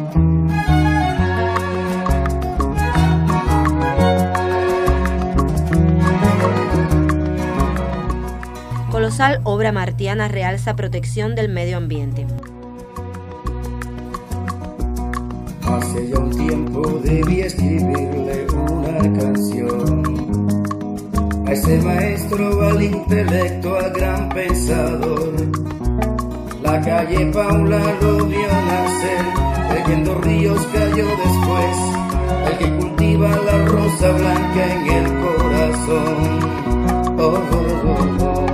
Colosal obra martiana realza protección del medio ambiente. Hace ya un tiempo debí escribirle una canción a ese maestro, al intelecto, al gran pensador. La calle Paula lo vio nacer, leyendo ríos cayó después, el que cultiva la rosa blanca en el corazón. Oh, oh, oh, oh.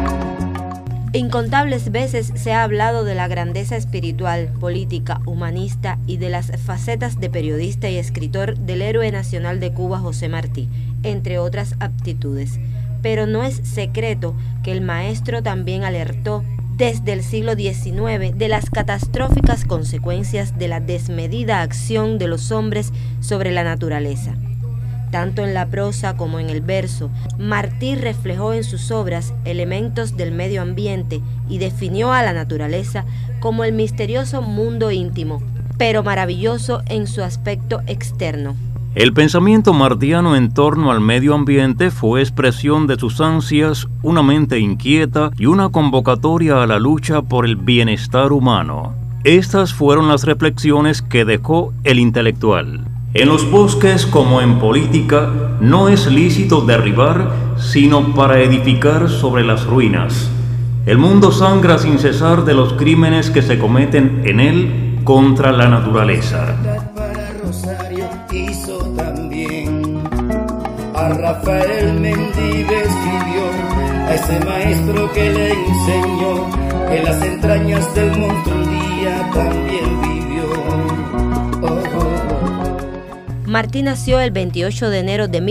Incontables veces se ha hablado de la grandeza espiritual, política, humanista y de las facetas de periodista y escritor del héroe nacional de Cuba, José Martí, entre otras aptitudes. Pero no es secreto que el maestro también alertó desde el siglo XIX de las catastróficas consecuencias de la desmedida acción de los hombres sobre la naturaleza. Tanto en la prosa como en el verso, Martí reflejó en sus obras elementos del medio ambiente y definió a la naturaleza como el misterioso mundo íntimo, pero maravilloso en su aspecto externo. El pensamiento martiano en torno al medio ambiente fue expresión de sus ansias, una mente inquieta y una convocatoria a la lucha por el bienestar humano. Estas fueron las reflexiones que dejó el intelectual. En los bosques, como en política, no es lícito derribar, sino para edificar sobre las ruinas. El mundo sangra sin cesar de los crímenes que se cometen en él contra la naturaleza. Para Rosario hizo también, a Rafael Mendive escribió, a ese maestro que le enseñó que en las entrañas del monstruo un día también vivió. Oh, oh, oh. Martí nació el 28 de enero de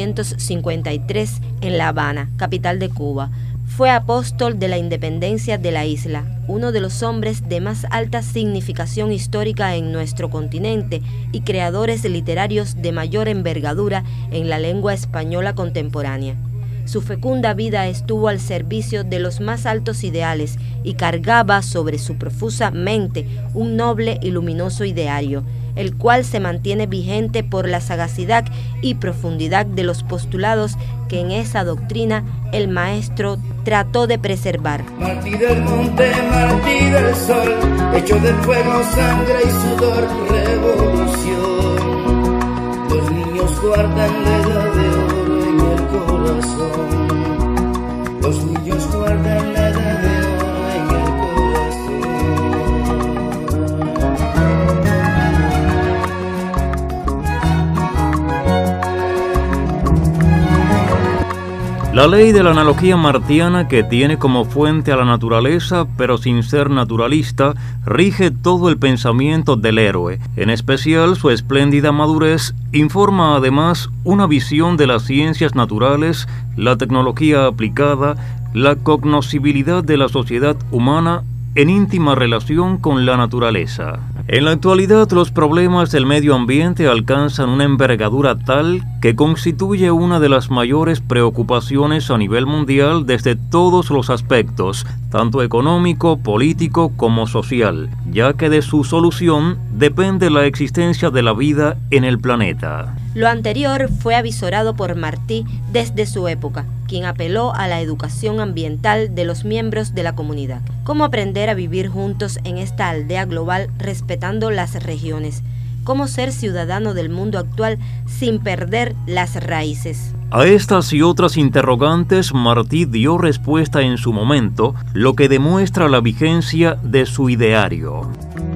1853 en La Habana, capital de Cuba. Fue apóstol de la independencia de la isla, uno de los hombres de más alta significación histórica en nuestro continente y creadores literarios de mayor envergadura en la lengua española contemporánea. Su fecunda vida estuvo al servicio de los más altos ideales y cargaba sobre su profusa mente un noble y luminoso ideario, el cual se mantiene vigente por la sagacidad y profundidad de los postulados que en esa doctrina el maestro trató de preservar. Martí del monte, Martí del sol, hecho de fuego, sangre y sudor, revolución. Los niños guardan la edad de oro en el corazón. Los niños guardan la edad de oro en el La ley de la analogía martiana, que tiene como fuente a la naturaleza, pero sin ser naturalista, rige todo el pensamiento del héroe. En especial, su espléndida madurez informa además una visión de las ciencias naturales, la tecnología aplicada, la cognoscibilidad de la sociedad humana en íntima relación con la naturaleza. En la actualidad, los problemas del medio ambiente alcanzan una envergadura tal que constituye una de las mayores preocupaciones a nivel mundial desde todos los aspectos, tanto económico, político como social, ya que de su solución depende la existencia de la vida en el planeta. Lo anterior fue avisorado por Martí desde su época, quien apeló a la educación ambiental de los miembros de la comunidad. Cómo aprender a vivir juntos en esta aldea global respetando las regiones. Cómo ser ciudadano del mundo actual sin perder las raíces. A estas y otras interrogantes, Martí dio respuesta en su momento, lo que demuestra la vigencia de su ideario.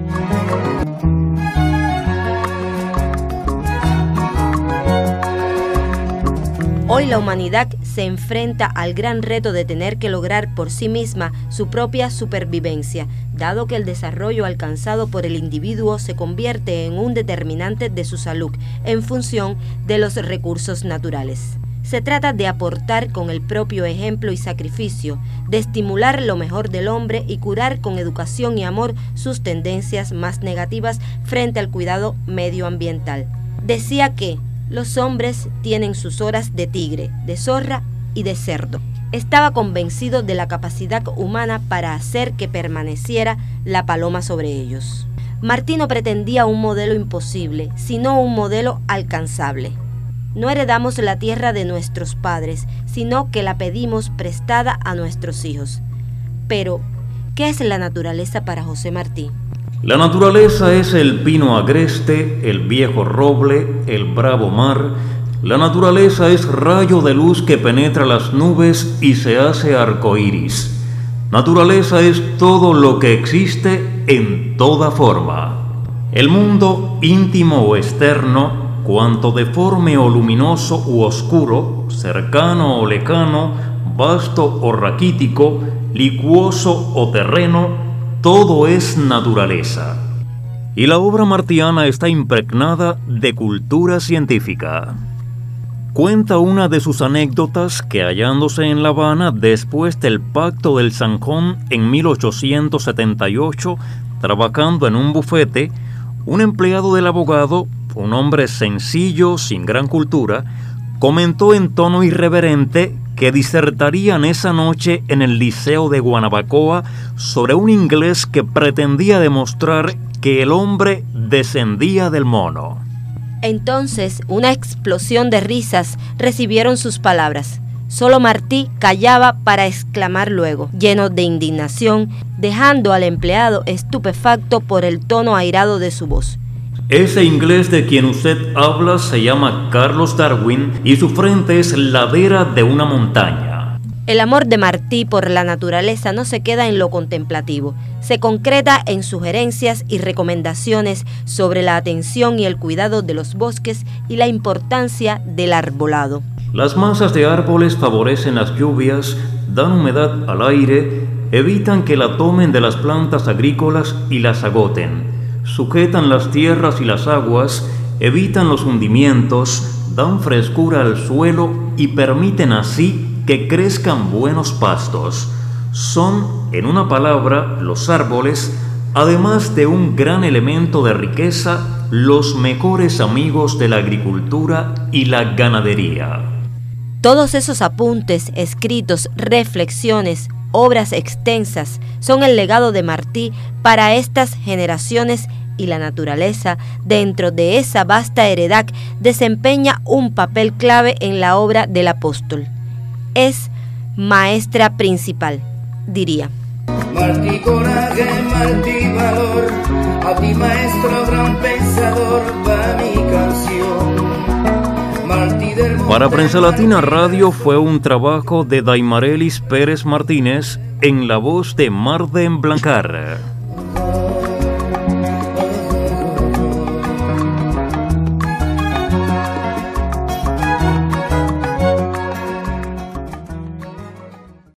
Hoy la humanidad se enfrenta al gran reto de tener que lograr por sí misma su propia supervivencia, dado que el desarrollo alcanzado por el individuo se convierte en un determinante de su salud en función de los recursos naturales. Se trata de aportar con el propio ejemplo y sacrificio, de estimular lo mejor del hombre y curar con educación y amor sus tendencias más negativas frente al cuidado medioambiental. Decía que los hombres tienen sus horas de tigre, de zorra y de cerdo. Estaba convencido de la capacidad humana para hacer que permaneciera la paloma sobre ellos. Martí no pretendía un modelo imposible, sino un modelo alcanzable. No heredamos la tierra de nuestros padres, sino que la pedimos prestada a nuestros hijos. Pero, ¿qué es la naturaleza para José Martí? La naturaleza es el pino agreste, el viejo roble, el bravo mar. La naturaleza es rayo de luz que penetra las nubes y se hace arcoíris. Naturaleza es todo lo que existe en toda forma. El mundo íntimo o externo, cuanto deforme o luminoso u oscuro, cercano o lejano, vasto o raquítico, licuoso o terreno, todo es naturaleza. Y la obra martiana está impregnada de cultura científica. Cuenta una de sus anécdotas que hallándose en La Habana después del Pacto del Zanjón en 1878, trabajando en un bufete, un empleado del abogado, un hombre sencillo, sin gran cultura, comentó en tono irreverente que disertarían esa noche en el Liceo de Guanabacoa sobre un inglés que pretendía demostrar que el hombre descendía del mono. Entonces, una explosión de risas recibieron sus palabras. Solo Martí callaba para exclamar luego, lleno de indignación, dejando al empleado estupefacto por el tono airado de su voz. Ese inglés de quien usted habla se llama Carlos Darwin y su frente es ladera de una montaña. El amor de Martí por la naturaleza no se queda en lo contemplativo, se concreta en sugerencias y recomendaciones sobre la atención y el cuidado de los bosques y la importancia del arbolado. Las masas de árboles favorecen las lluvias, dan humedad al aire, evitan que la tomen de las plantas agrícolas y las agoten, sujetan las tierras y las aguas, evitan los hundimientos, dan frescura al suelo y permiten así que crezcan buenos pastos. Son, en una palabra, los árboles, además de un gran elemento de riqueza, los mejores amigos de la agricultura y la ganadería. Todos esos apuntes, escritos, reflexiones, obras extensas, son el legado de Martí para estas generaciones, y la naturaleza, dentro de esa vasta heredad, desempeña un papel clave en la obra del apóstol. Es maestra principal, diría. Martí coraje, Martí valor, a ti maestro gran pensador, va mi canción. Martí del Para Prensa Latina Radio fue un trabajo de Daimarelis Pérez Martínez en la voz de Marden Blancar.